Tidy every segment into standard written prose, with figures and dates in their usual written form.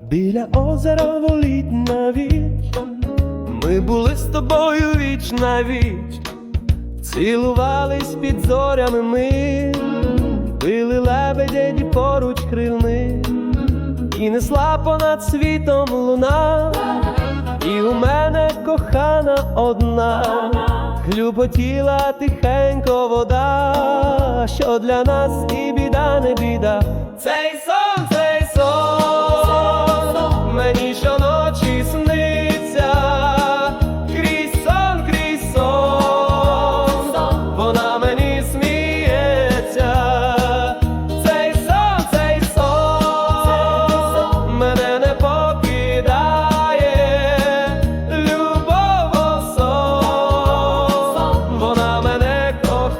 Біля озера воліть навіч, ми були з тобою віч навіч, цілувались під зорями ми, били лебедяді поруч крильни, і несла понад світом луна, і у мене кохана одна, хлюпотіла тихенько вода, що для нас і біда не біда. Цей сон мені щоночі сниться, крізь сон, вона мені сміється. Цей сон мене не покидає, любов сон, вона мене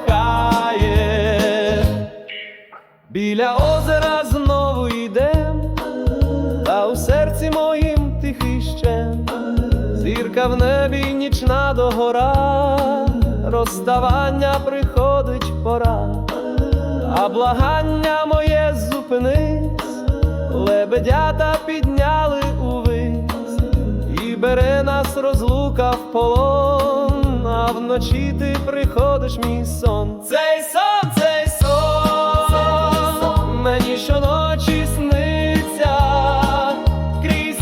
кохає. Біля озера знову йдем, та у серці моїм тихий щем, зірка в небі нічна догора, розставання приходить пора, а благання моє зупинись, лебедята підняли увись, і бере нас розлука в полон, а вночі ти приходиш мій сон. Цей сон мені щоночі сниться, крізь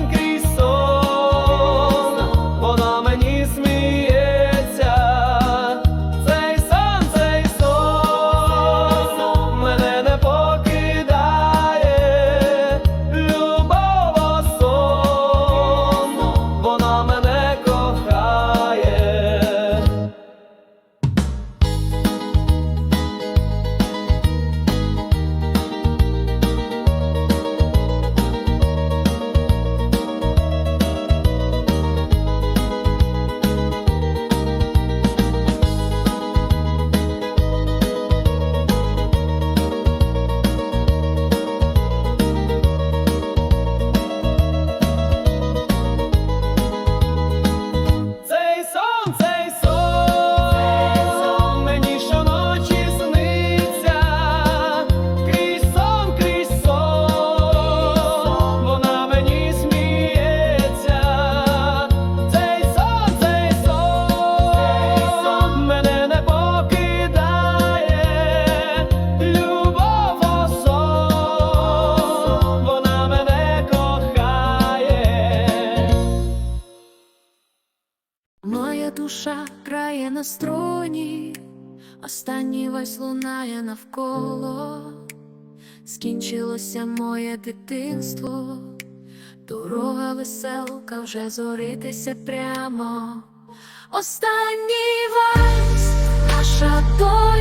сон, вона мені сміється. Цей сон мене не покидає, любов сон, вона мене кохає. Цей сон мені щоночі сниться, крізь сон, вона мені сміється. Цей сон мене не покидає, любов сон, вона мене кохає. Моя душа грає на струні, останній вальс лунає навколо. Скінчилося моє дитинство, дорога веселка вже зоритися прямо. Останній вальс, наша доля.